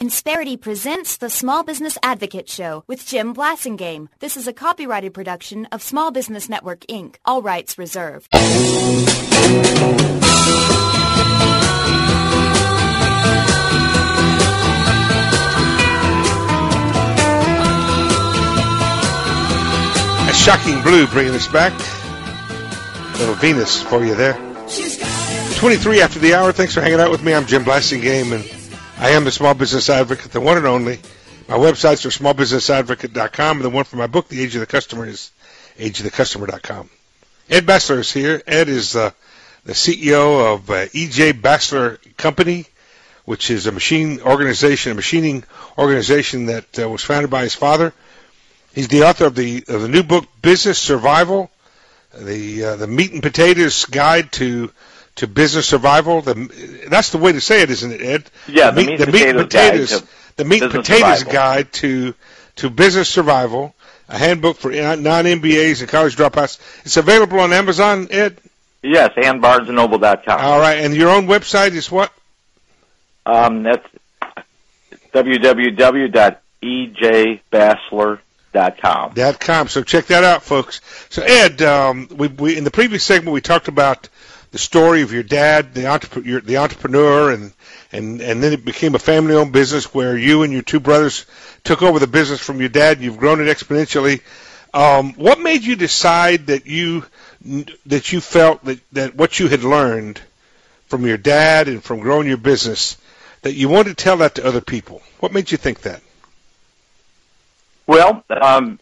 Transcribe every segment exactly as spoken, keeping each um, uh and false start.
Insperity presents the Small Business Advocate Show with Jim Blasingame. This is a copyrighted production of Small Business Network, Incorporated. All rights reserved. A Shocking Blue bringing us back. A little Venus for you there. twenty-three after the hour. Thanks for hanging out with me. I'm Jim Blasingame, and I am the Small Business Advocate, the one and only. My websites are small business advocate dot com, and the one for my book, The Age of the Customer, is age of the customer dot com. Ed Bassler is here. Ed is uh, the C E O of uh, E J Bassler Company, which is a machine organization, a machining organization that uh, was founded by his father. He's the author of the of the new book, Business Survival, the uh, the meat and potatoes guide to to business survival. The, that's the way to say it, isn't it, Ed? Yeah, the, the meat, the meat and potatoes, potatoes the meat and potatoes survival. guide to to business survival. A handbook for non-M B As and college dropouts. It's available on Amazon, Ed? Yes, and Barnes and Noble dot com. All right, and your own website is what? Um, that's w w w dot e j bassler dot com. Dot com. So check that out, folks. So Ed, um, we, we in the previous segment we talked about the story of your dad, the entrepreneur, the entrepreneur, and and and then it became a family-owned business where you and your two brothers took over the business from your dad. You've grown it exponentially. Um, what made you decide that you that you felt that, that what you had learned from your dad and from growing your business that you wanted to tell that to other people? What made you think that? Well, um,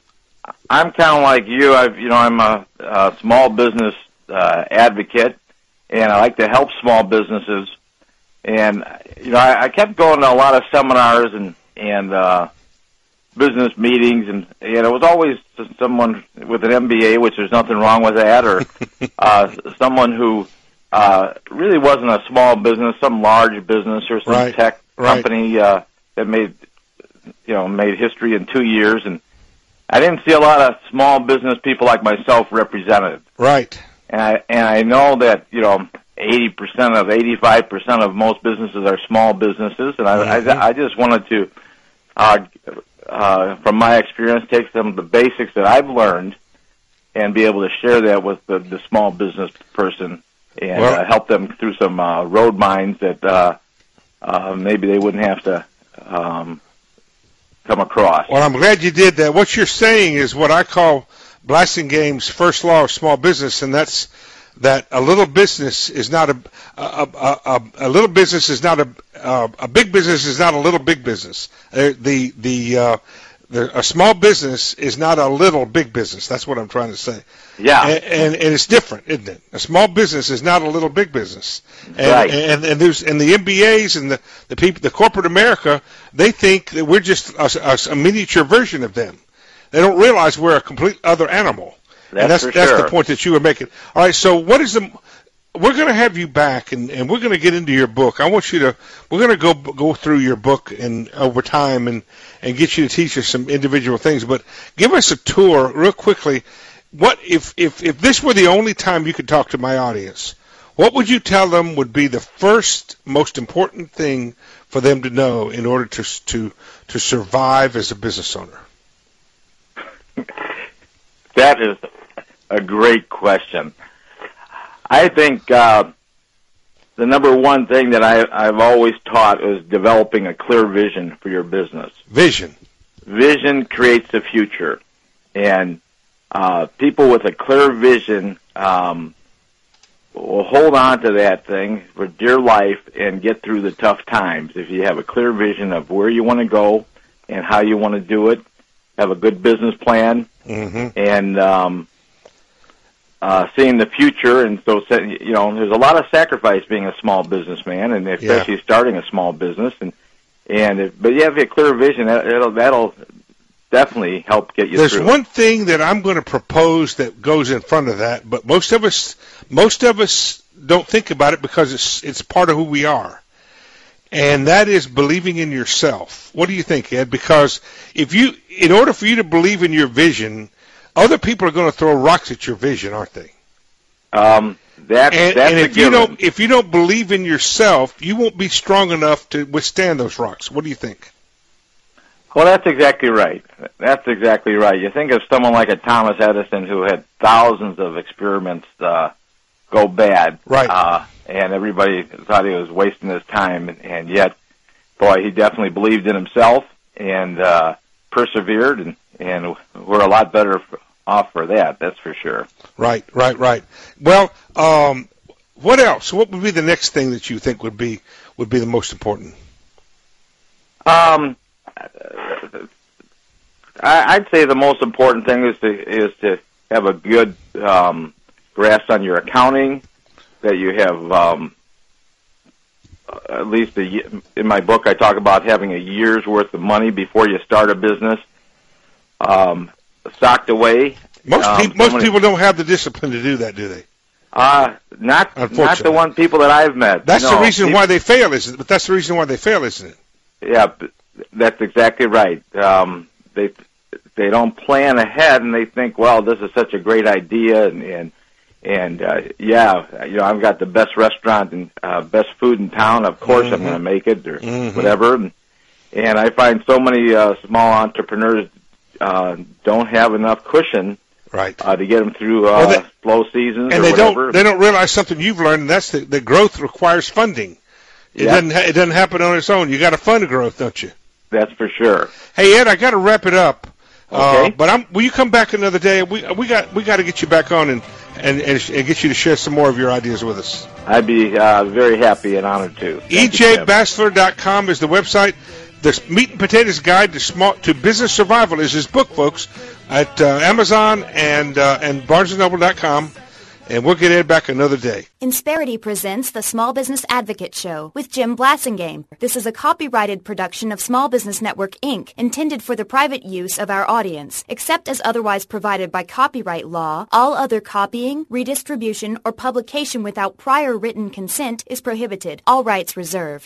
I'm kind of like you. I've you know I'm a, a small business uh, advocate, and I like to help small businesses. And you know I, I kept going to a lot of seminars and and uh, business meetings, and and it was always someone with an M B A, which there's nothing wrong with that, or uh, someone who uh, really wasn't a small business, some large business or some right. tech right. company uh, that made you know made history in two years, and I didn't see a lot of small business people like myself represented. Right. And I and I know that you know. eighty percent of, eighty-five percent of most businesses are small businesses, and I, mm-hmm. I, I just wanted to, uh, uh, from my experience, take some of the basics that I've learned and be able to share that with the, the small business person and well, uh, help them through some uh, road mines that uh, uh, maybe they wouldn't have to um, come across. Well, I'm glad you did that. What you're saying is what I call Blasingame's first law of small business, and that's that a little business is not a a, a, a, a little business is not a a, a big business is not a little big business. Uh, the the, uh, the a small business is not a little big business. That's what I'm trying to say. Yeah, and, and, and it's different, isn't it? A small business is not a little big business. And, right. And and there's and the M B As and the the people, the corporate America, they think that we're just a, a, a miniature version of them. They don't realize we're a complete other animal. That's, and that's, for that's sure. the point that you were making. All right, so what is the? We're going to have you back, and, and we're going to get into your book. I want you to. We're going to go go through your book and over time, and, and get you to teach us some individual things. But give us a tour real quickly. What if if if this were the only time you could talk to my audience? What would you tell them would be the first most important thing for them to know in order to to to survive as a business owner? That is a great question. I think uh, the number one thing that I, I've always taught is developing a clear vision for your business. Vision. Vision creates the future. And uh, people with a clear vision um, will hold on to that thing for dear life and get through the tough times. If you have a clear vision of where you want to go and how you want to do it, have a good business plan, mm-hmm. and um, uh, seeing the future. And so, you know, there's a lot of sacrifice being a small businessman, and especially yeah. starting a small business. And and if, but you have a clear vision, that'll that'll definitely help get you There's through. There's one thing that I'm going to propose that goes in front of that, but most of us most of us don't think about it because it's it's part of who we are. And that is believing in yourself. What do you think, Ed? Because if you, in order for you to believe in your vision, other people are going to throw rocks at your vision, aren't they? Um, That, and, that's and a if you given. don't if you don't believe in yourself, you won't be strong enough to withstand those rocks. What do you think? Well, that's exactly right. That's exactly right. You think of someone like a Thomas Edison who had thousands of experiments uh, go bad, right? Uh, and everybody thought he was wasting his time, and, and yet, boy, he definitely believed in himself and uh, persevered, and, and we're a lot better off for that. That's for sure. Right, right, right. Well, um, what else? What would be the next thing that you think would be would be the most important? Um. I'd say the most important thing is to is to have a good um, grasp on your accounting. That you have um, at least a, in my book, I talk about having a year's worth of money before you start a business, um, stocked away. Most um, people, most many, people don't have the discipline to do that, do they? Uh, not not the one people that I've met. That's no, the reason people, why they fail, isn't it? But that's the reason why they fail, isn't it? Yeah, that's exactly right. Um, they they don't plan ahead, and they think, well, this is such a great idea, and and, and uh, yeah, you know, I've got the best restaurant and uh, best food in town. Of course, mm-hmm. I'm going to make it, or mm-hmm. whatever. And, and I find so many uh, small entrepreneurs uh, don't have enough cushion, right, uh, to get them through uh, well, they, slow seasons, and or they whatever. don't they don't realize something you've learned, and that's that the growth requires funding. It yep. doesn't ha- it doesn't happen on its own. You got to fund growth, don't you? That's for sure. Hey Ed, I got to wrap it up. Okay. Uh, but I'm, will you come back another day? We we got we got to get you back on and, and, and, and get you to share some more of your ideas with us. I'd be uh, very happy and honored to. E J Bassler dot com is the website. The Meat and Potatoes Guide to Small to Business Survival is his book, folks, at uh, Amazon and uh, and Barnes and Noble dot com. And we'll get Ed back another day. Insperity presents the Small Business Advocate Show with Jim Blassingame. This is a copyrighted production of Small Business Network, Incorporated, intended for the private use of our audience. Except as otherwise provided by copyright law, all other copying, redistribution, or publication without prior written consent is prohibited. All rights reserved.